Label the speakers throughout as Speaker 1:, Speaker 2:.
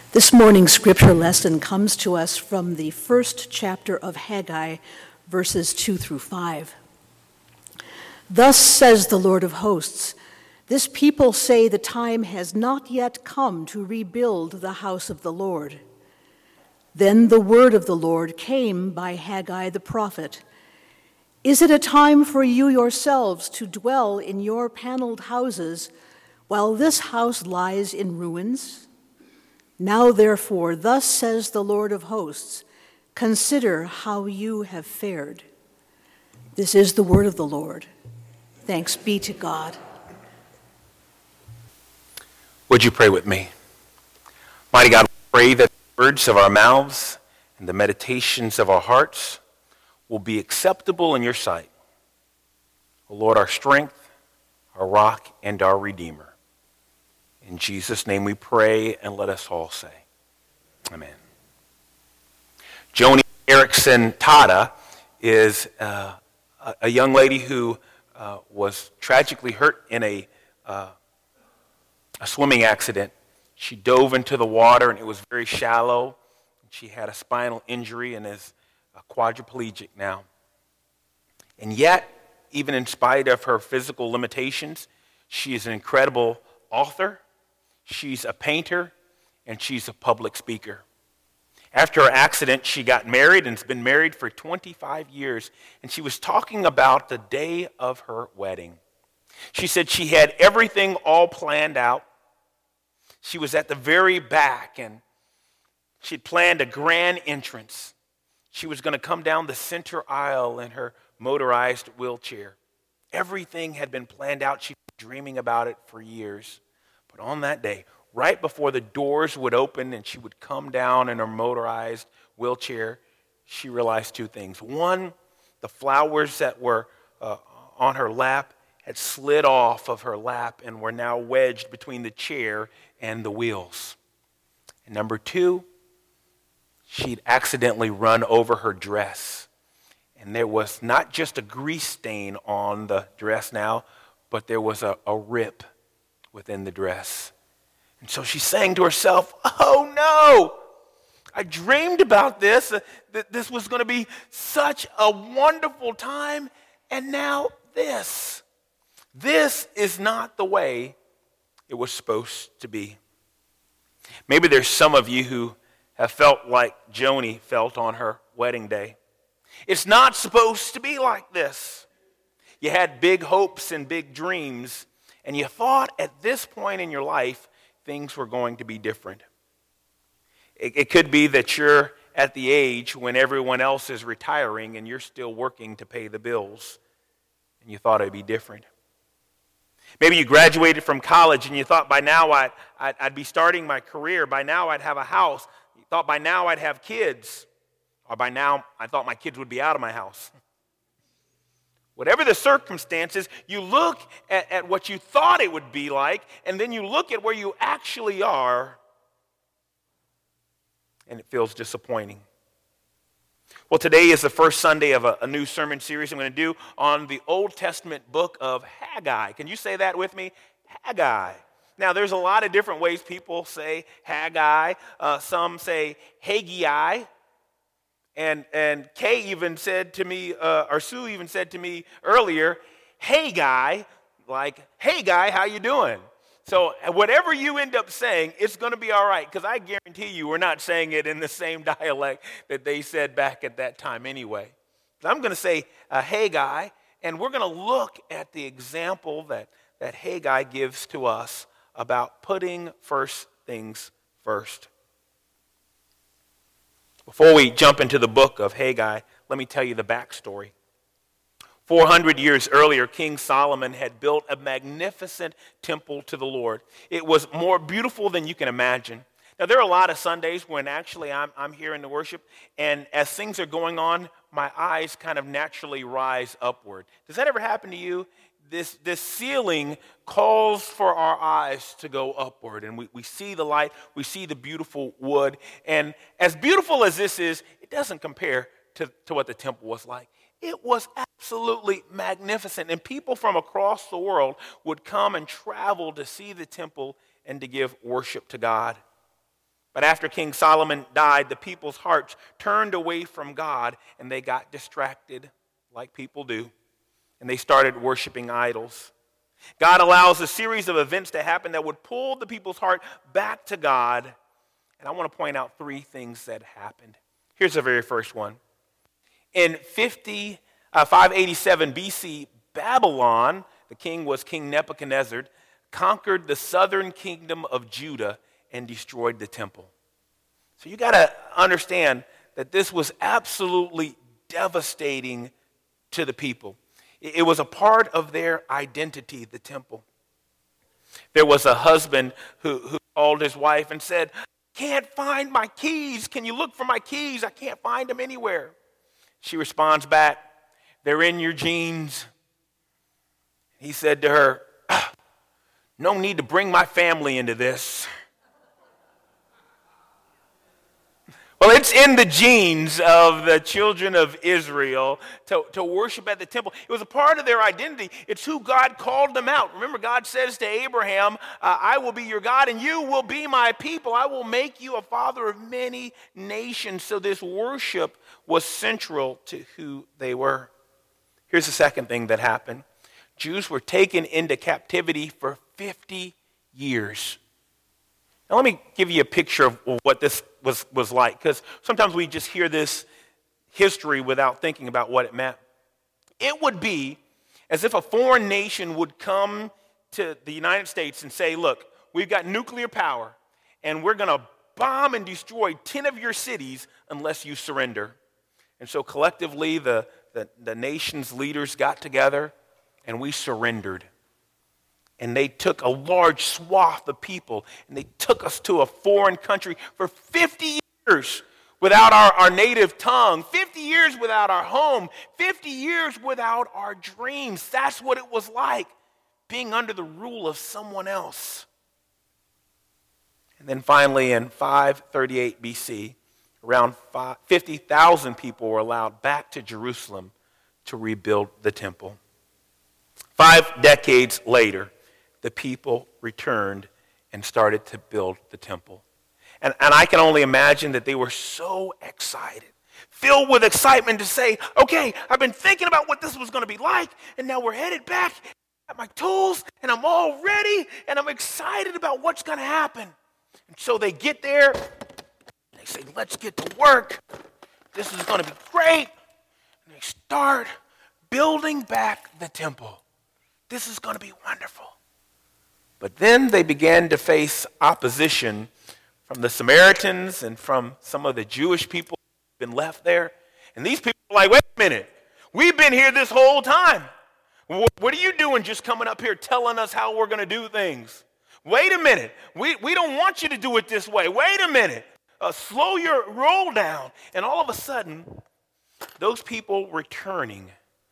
Speaker 1: This morning's scripture lesson comes to us from the first chapter of Haggai, verses 2 through 5. Thus says the Lord of hosts, this people say the time has not yet come to rebuild the house of the Lord. Then the word of the Lord came by Haggai the prophet. Is it a time for you yourselves to dwell in your paneled houses while this house lies in ruins? Now therefore, thus says the Lord of hosts, consider how you have fared. This is the word of the Lord. Thanks be to God.
Speaker 2: Would you pray with me? Mighty God, we pray that the words of our mouths and the meditations of our hearts will be acceptable in your sight. O Lord, our strength, our rock, and our Redeemer. In Jesus' name we pray, and let us all say, Amen. Joni Eareckson Tada is a young lady who was tragically hurt in a swimming accident. She dove into the water, and it was very shallow. She had a spinal injury and is quadriplegic now. And yet, even in spite of her physical limitations, she is an incredible author, she's a painter, and she's a public speaker. After her accident, she got married and has been married for 25 years, and she was talking about the day of her wedding. She said she had everything all planned out. She was at the very back, and she'd planned a grand entrance. She was going to come down the center aisle in her motorized wheelchair. Everything had been planned out. She'd been dreaming about it for years. But on that day, right before the doors would open and she would come down in her motorized wheelchair, she realized two things. One, the flowers that were on her lap had slid off of her lap and were now wedged between the chair and the wheels. And number two, she'd accidentally run over her dress. And there was not just a grease stain on the dress now, but there was a rip within the dress. And so she's saying to herself, oh no, I dreamed about this, that this was going to be such a wonderful time, and now this. This is not the way it was supposed to be. Maybe there's some of you who have felt like Joni felt on her wedding day. It's not supposed to be like this. You had big hopes and big dreams, and you thought at this point in your life things were going to be different. It could be that you're at the age when everyone else is retiring and you're still working to pay the bills, and you thought it'd be different. Maybe you graduated from college and you thought by now I'd be starting my career. By now I'd have a house. You thought by now I'd have kids. Or by now I thought my kids would be out of my house. Whatever the circumstances, you look at what you thought it would be like, and then you look at where you actually are, and it feels disappointing. Well, today is the first Sunday of a new sermon series I'm going to do on the Old Testament book of Haggai. Can you say that with me? Haggai. Now, there's a lot of different ways people say Haggai. Some say Haggai. And Kay even said to me, or Sue even said to me earlier, hey guy, like, hey guy, how you doing? So whatever you end up saying, it's going to be all right, because I guarantee you we're not saying it in the same dialect that they said back at that time anyway. So I'm going to say hey guy, and we're going to look at the example that Haggai gives to us about putting first things first. Before we jump into the book of Haggai, let me tell you the backstory. 400 years earlier, King Solomon had built a magnificent temple to the Lord. It was more beautiful than you can imagine. Now, there are a lot of Sundays when actually I'm here in the worship, and as things are going on, my eyes kind of naturally rise upward. Does that ever happen to you? This ceiling calls for our eyes to go upward, and we see the light, we see the beautiful wood, and as beautiful as this is, it doesn't compare to what the temple was like. It was absolutely magnificent, and people from across the world would come and travel to see the temple and to give worship to God. But after King Solomon died, the people's hearts turned away from God, and they got distracted, like people do, and they started worshiping idols. God allows a series of events to happen that would pull the people's heart back to God. And I want to point out three things that happened. Here's the very first one. In 587 BC, Babylon, the king was King Nebuchadnezzar, conquered the southern kingdom of Judah and destroyed the temple. So you got to understand that this was absolutely devastating to the people. It was a part of their identity, the temple. There was a husband who called his wife and said, "Can't find my keys. Can you look for my keys? I can't find them anywhere." She responds back, "They're in your jeans." He said to her, "No need to bring my family into this." Well, it's in the genes of the children of Israel to worship at the temple. It was a part of their identity. It's who God called them out. Remember, God says to Abraham, "I will be your God and you will be my people. I will make you a father of many nations." So this worship was central to who they were. Here's the second thing that happened. Jews were taken into captivity for 50 years. Now let me give you a picture of what this was like, because sometimes we just hear this history without thinking about what it meant. It would be as if a foreign nation would come to the United States and say, "Look, we've got nuclear power, and we're going to bomb and destroy 10 of your cities unless you surrender." And so collectively, the nation's leaders got together, and we surrendered. And they took a large swath of people, and they took us to a foreign country for 50 years without our native tongue, 50 years without our home, 50 years without our dreams. That's what it was like, being under the rule of someone else. And then finally, in 538 BC, around 50,000 people were allowed back to Jerusalem to rebuild the temple. 5 decades later, the people returned and started to build the temple. And I can only imagine that they were so excited, filled with excitement to say, "Okay, I've been thinking about what this was going to be like, and now we're headed back. I got my tools, and I'm all ready, and I'm excited about what's going to happen." And so they get there, and they say, "Let's get to work. This is going to be great." And they start building back the temple. This is going to be wonderful. But then they began to face opposition from the Samaritans and from some of the Jewish people who've been left there. And these people are like, "Wait a minute, we've been here this whole time. What are you doing just coming up here telling us how we're going to do things? Wait a minute, we don't want you to do it this way. Wait a minute, slow your roll down." And all of a sudden, those people returning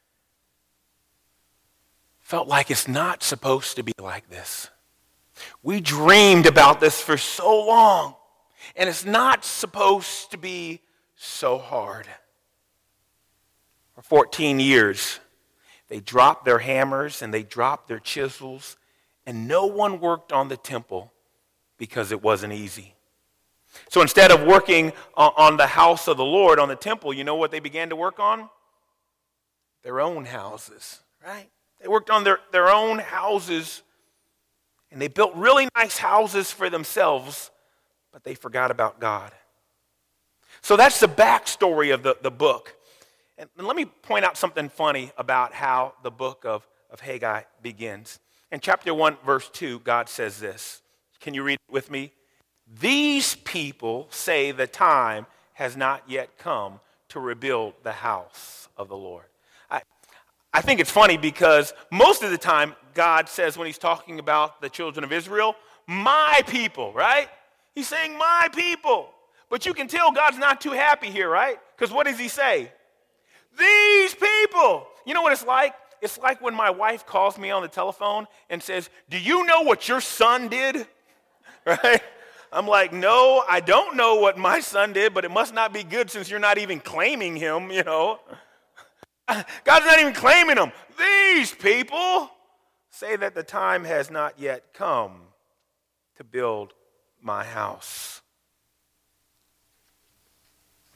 Speaker 2: felt like it's not supposed to be like this. We dreamed about this for so long, and it's not supposed to be so hard. For 14 years, they dropped their hammers and they dropped their chisels, and no one worked on the temple because it wasn't easy. So instead of working on the house of the Lord, on the temple, you know what they began to work on? Their own houses, right? They worked on their own houses, and they built really nice houses for themselves, but they forgot about God. So that's the backstory of the book. And let me point out something funny about how the book of Haggai begins. In chapter 1, verse 2, God says this. Can you read it with me? "These people say the time has not yet come to rebuild the house of the Lord." I think it's funny because most of the time God says, when he's talking about the children of Israel, "My people," right? He's saying "my people." But you can tell God's not too happy here, right? Because what does he say? "These people." You know what it's like? It's like when my wife calls me on the telephone and says, "Do you know what your son did?" Right? I'm like, "No, I don't know what my son did, but it must not be good since you're not even claiming him, you know." God's not even claiming them. "These people say that the time has not yet come to build my house."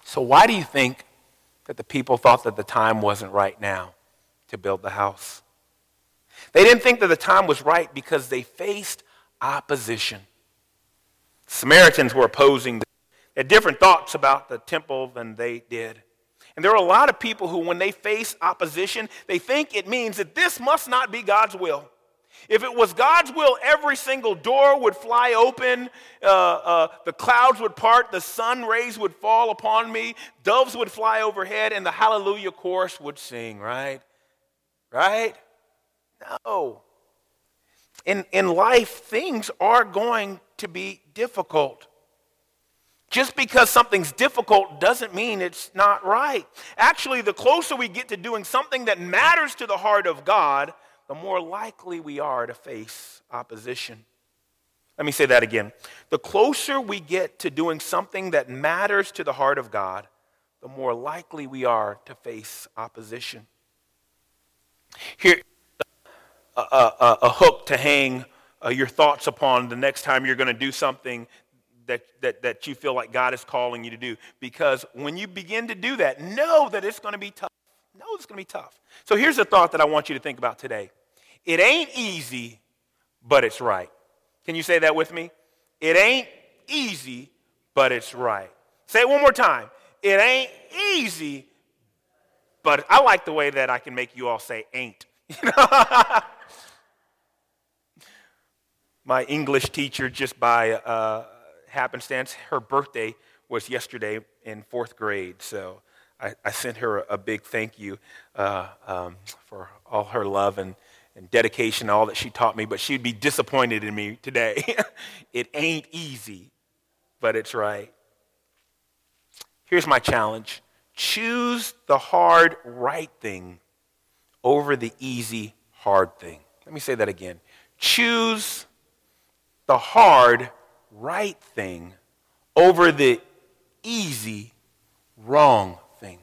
Speaker 2: So why do you think that the people thought that the time wasn't right now to build the house? They didn't think that the time was right because they faced opposition. Samaritans were opposing. They had different thoughts about the temple than they did. And there are a lot of people who, when they face opposition, they think it means that this must not be God's will. If it was God's will, every single door would fly open, the clouds would part, the sun rays would fall upon me, doves would fly overhead, and the hallelujah chorus would sing, right? Right? No. In life, things are going to be difficult. Just because something's difficult doesn't mean it's not right. Actually, the closer we get to doing something that matters to the heart of God, the more likely we are to face opposition. Let me say that again. The closer we get to doing something that matters to the heart of God, the more likely we are to face opposition. Here, a hook to hang your thoughts upon the next time you're going to do something that you feel like God is calling you to do. Because when you begin to do that, know that it's going to be tough. Know it's going to be tough. So here's a thought that I want you to think about today. It ain't easy, but it's right. Can you say that with me? It ain't easy, but it's right. Say it one more time. It ain't easy, but I like the way that I can make you all say ain't. My English teacher, just by happenstance, her birthday was yesterday in 4th grade, so I sent her a big thank you for all her love and dedication, all that she taught me, but she'd be disappointed in me today. It ain't easy, but it's right. Here's my challenge. Choose the hard, right thing over the easy, hard thing. Let me say that again. Choose the hard, right thing over the easy, wrong thing.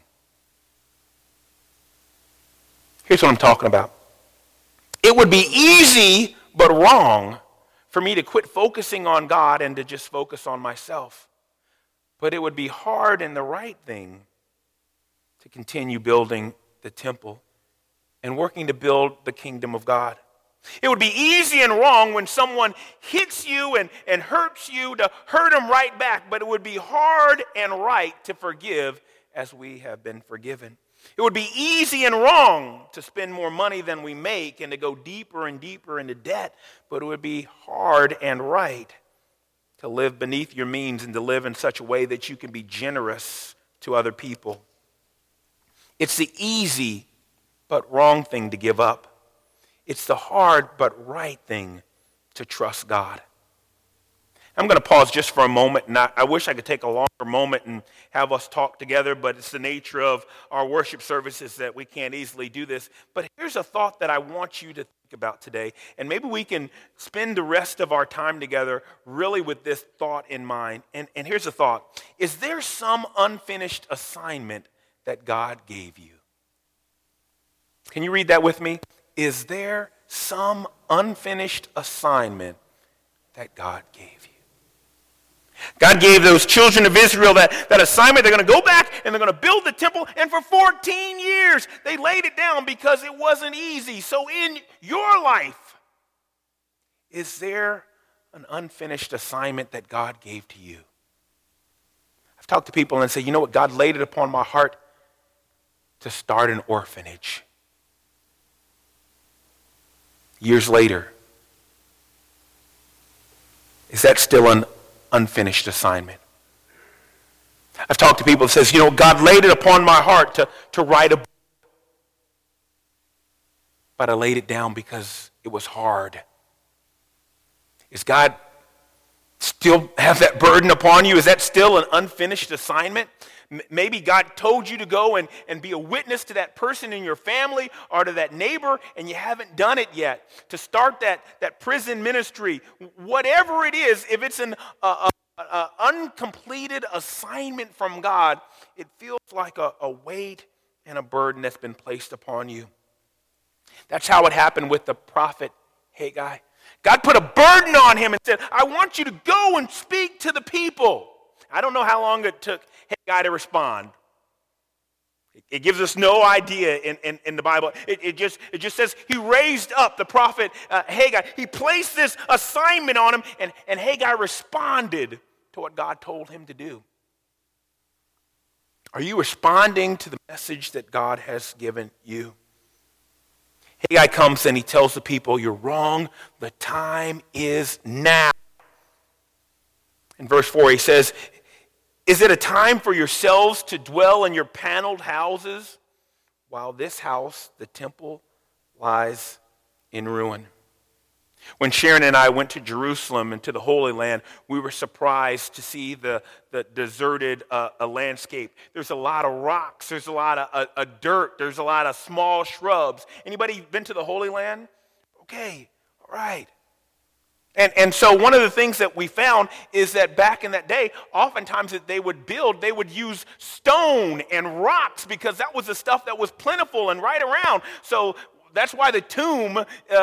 Speaker 2: Here's what I'm talking about. It would be easy but wrong for me to quit focusing on God and to just focus on myself. But it would be hard and the right thing to continue building the temple and working to build the kingdom of God. It would be easy and wrong when someone hits you and hurts you to hurt them right back, but it would be hard and right to forgive as we have been forgiven. It would be easy and wrong to spend more money than we make and to go deeper and deeper into debt, but it would be hard and right to live beneath your means and to live in such a way that you can be generous to other people. It's the easy but wrong thing to give up. It's the hard but right thing to trust God. I'm going to pause just for a moment, and I wish I could take a longer moment and have us talk together, but it's the nature of our worship services that we can't easily do this. But here's a thought that I want you to think about today, and maybe we can spend the rest of our time together really with this thought in mind. And here's the thought. Is there some unfinished assignment that God gave you? Can you read that with me? Is there some unfinished assignment that God gave you? God gave those children of Israel that assignment. They're going to go back and they're going to build the temple. And for 14 years, they laid it down because it wasn't easy. So in your life, is there an unfinished assignment that God gave to you? I've talked to people and say, you know what? God laid it upon my heart to start an orphanage. Years later, is that still an unfinished assignment? I've talked to people that says, you know, God laid it upon my heart to write a book, but I laid it down because it was hard. Is God still have that burden upon you? Is that still an unfinished assignment? Maybe God told you to go and be a witness to that person in your family or to that neighbor, and you haven't done it yet. To start that prison ministry, whatever it is, if it's an uncompleted assignment from God, it feels like a weight and a burden that's been placed upon you. That's how it happened with the prophet Haggai. God put a burden on him and said, I want you to go and speak to the people. I don't know how long it took Haggai to respond? It gives us no idea in the Bible. It just says he raised up the prophet Haggai. He placed this assignment on him, and Haggai responded to what God told him to do. Are you responding to the message that God has given you? Haggai comes and he tells the people, you're wrong. The time is now. In verse 4, he says, is it a time for yourselves to dwell in your paneled houses while this house, the temple, lies in ruin? When Sharon and I went to Jerusalem and to the Holy Land, we were surprised to see the deserted landscape. There's a lot of rocks. There's a lot of dirt. There's a lot of small shrubs. Anybody been to the Holy Land? Okay, all right. And so one of the things that we found is that back in that day, oftentimes that they would use stone and rocks because that was the stuff that was plentiful and right around. So that's why the tomb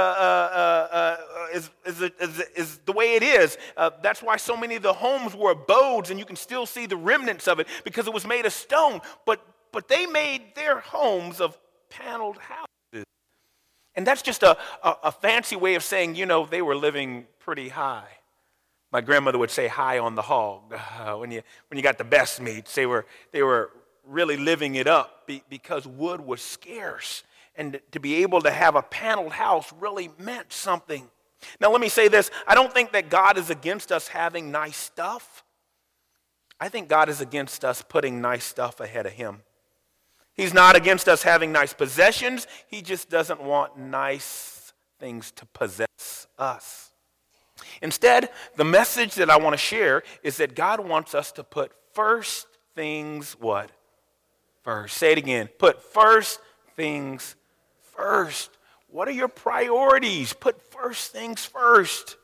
Speaker 2: is the way it is. That's why so many of the homes were abodes, and you can still see the remnants of it because it was made of stone. But they made their homes of paneled houses. And that's just a fancy way of saying, they were living pretty high. My grandmother would say high on the hog. When you got the best meats, they were really living it up because wood was scarce. And to be able to have a paneled house really meant something. Now let me say this. I don't think that God is against us having nice stuff. I think God is against us putting nice stuff ahead of him. He's not against us having nice possessions. He just doesn't want nice things to possess us. Instead, the message that I want to share is that God wants us to put first things what? First. Say it again. Put first things first. What are your priorities? Put first things first.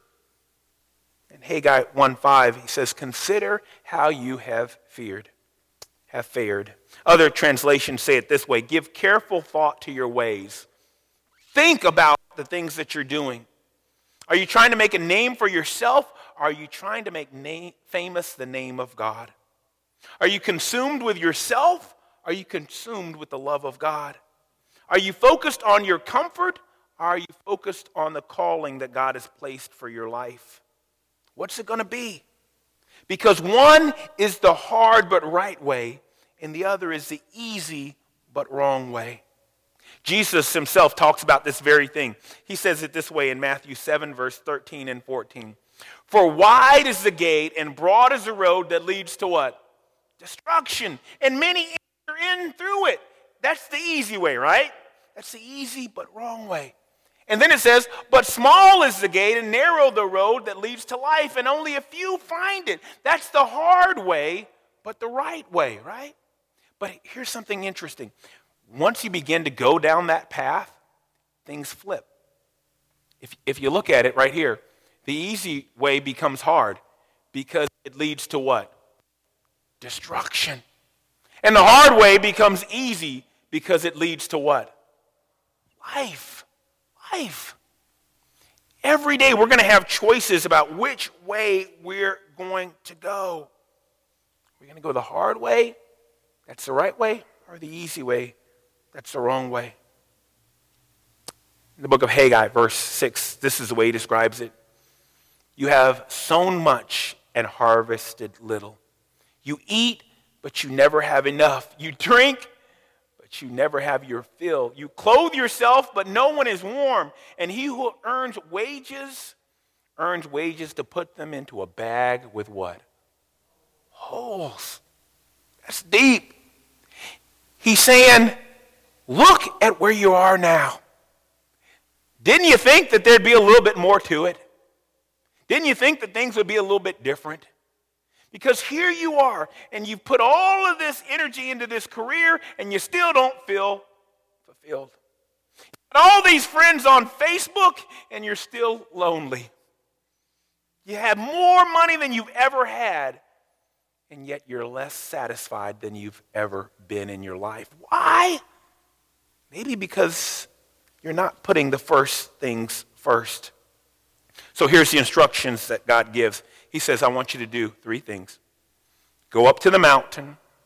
Speaker 2: In Haggai 1:5, he says, consider how you have fared. Other translations say it this way, give careful thought to your ways. Think about the things that you're doing. Are you trying to make a name for yourself? Or are you trying to make famous the name of God? Are you consumed with yourself? Are you consumed with the love of God? Are you focused on your comfort? Or are you focused on the calling that God has placed for your life? What's it going to be? Because one is the hard but right way, and the other is the easy but wrong way. Jesus himself talks about this very thing. He says it this way in Matthew 7, verse 13 and 14. For wide is the gate and broad is the road that leads to what? Destruction. And many enter in through it. That's the easy way, right? That's the easy but wrong way. And then it says, but small is the gate and narrow the road that leads to life, and only a few find it. That's the hard way, but the right way, right? But here's something interesting. Once you begin to go down that path, things flip. If you look at it right here, the easy way becomes hard because it leads to what? Destruction. And the hard way becomes easy because it leads to what? Life. Every day we're going to have choices about which way we're going to go. We're going to go the hard way, that's the right way, or the easy way, that's the wrong way. In the book of Haggai, verse 6, this is the way he describes it. You have sown much and harvested little. You eat, but you never have enough. You drink, but you never have your fill. You clothe yourself, but no one is warm. And he who earns wages to put them into a bag with what? Holes. That's deep. He's saying, look at where you are now. Didn't you think that there'd be a little bit more to it? Didn't you think that things would be a little bit different? Because here you are, and you've put all of this energy into this career, and you still don't feel fulfilled. You got all these friends on Facebook, and you're still lonely. You have more money than you've ever had, and yet you're less satisfied than you've ever been in your life. Why? Maybe because you're not putting the first things first. So here's the instructions that God gives. He says, I want you to do 3 things. Go up to the mountain,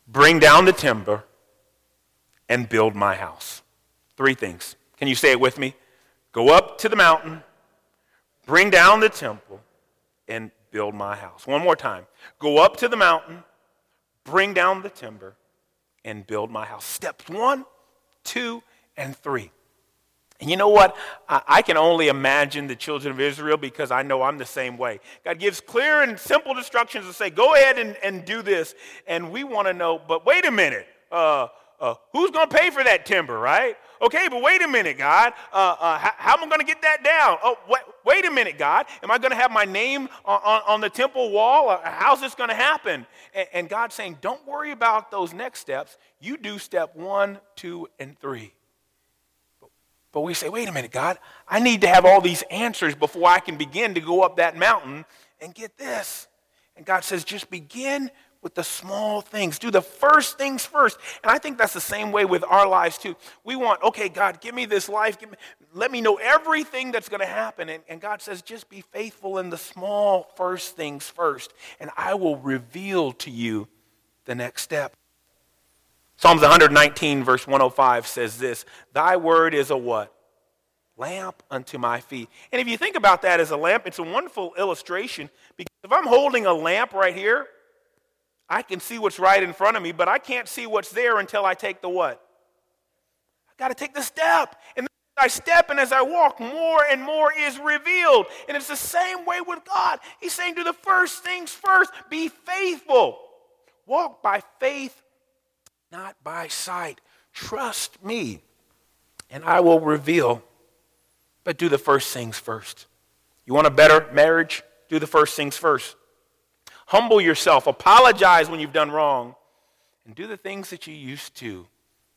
Speaker 2: bring down the timber, and build my house. 3 things. Can you say it with me? Go up to the mountain, bring down the temple, and build my house. One more time. Go up to the mountain, bring down the timber, and build my house. Steps 1, 2, and 3. And you know what? I can only imagine the children of Israel because I know I'm the same way. God gives clear and simple instructions to say, go ahead and do this. And we want to know, but wait a minute. Who's going to pay for that timber, right? Okay, but wait a minute, God. How am I going to get that down? Oh, wait a minute, God. Am I going to have my name on the temple wall? How's this going to happen? And God's saying, don't worry about those next steps. You do step 1, 2, and 3. But we say, wait a minute, God. I need to have all these answers before I can begin to go up that mountain and get this. And God says, just begin with the small things. Do the first things first. And I think that's the same way with our lives too. We want, okay, God, give me this life. Let me know everything that's going to happen. And God says, just be faithful in the small first things first. And I will reveal to you the next step. Psalms 119 verse 105 says this, thy word is a what? Lamp unto my feet. And if you think about that as a lamp, it's a wonderful illustration because if I'm holding a lamp right here, I can see what's right in front of me, but I can't see what's there until I take the what? I got to take the step. And as I step and as I walk, more and more is revealed. And it's the same way with God. He's saying do the first things first. Be faithful. Walk by faith, not by sight. Trust me, and I will reveal. But do the first things first. You want a better marriage? Do the first things first. Humble yourself. Apologize when you've done wrong. And do the things that you used to. You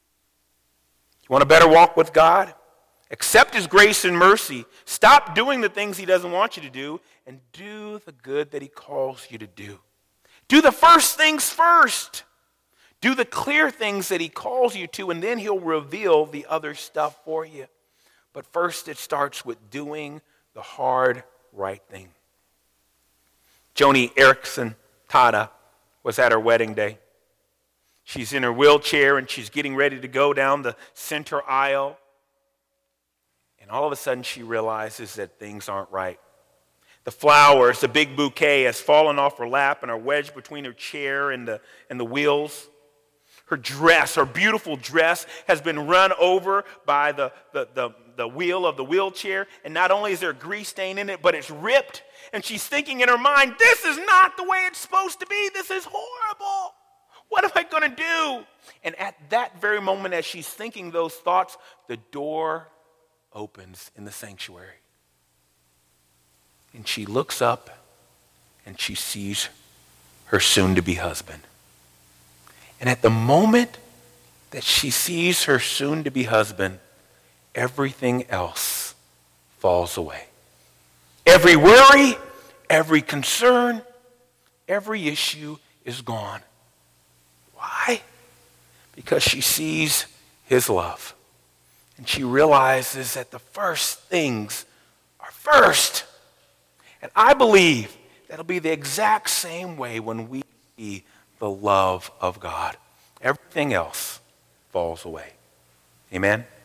Speaker 2: want a better walk with God? Accept his grace and mercy. Stop doing the things he doesn't want you to do. And do the good that he calls you to do. Do the first things first. Do the clear things that he calls you to, and then he'll reveal the other stuff for you. But first it starts with doing the hard, right thing. Joni Eareckson Tada was at her wedding day. She's in her wheelchair and she's getting ready to go down the center aisle. And all of a sudden she realizes that things aren't right. The flowers, the big bouquet has fallen off her lap and are wedged between her chair and the wheels. Her dress, her beautiful dress, has been run over by the wheel of the wheelchair. And not only is there a grease stain in it, but it's ripped. And she's thinking in her mind, this is not the way it's supposed to be. This is horrible. What am I going to do? And at that very moment, as she's thinking those thoughts, the door opens in the sanctuary. And she looks up and she sees her soon-to-be husband. And at the moment that she sees her soon-to-be husband, everything else falls away. Every worry, every concern, every issue is gone. Why? Because she sees his love. And she realizes that the first things are first. And I believe that'll be the exact same way when we see the love of God. Everything else falls away. Amen?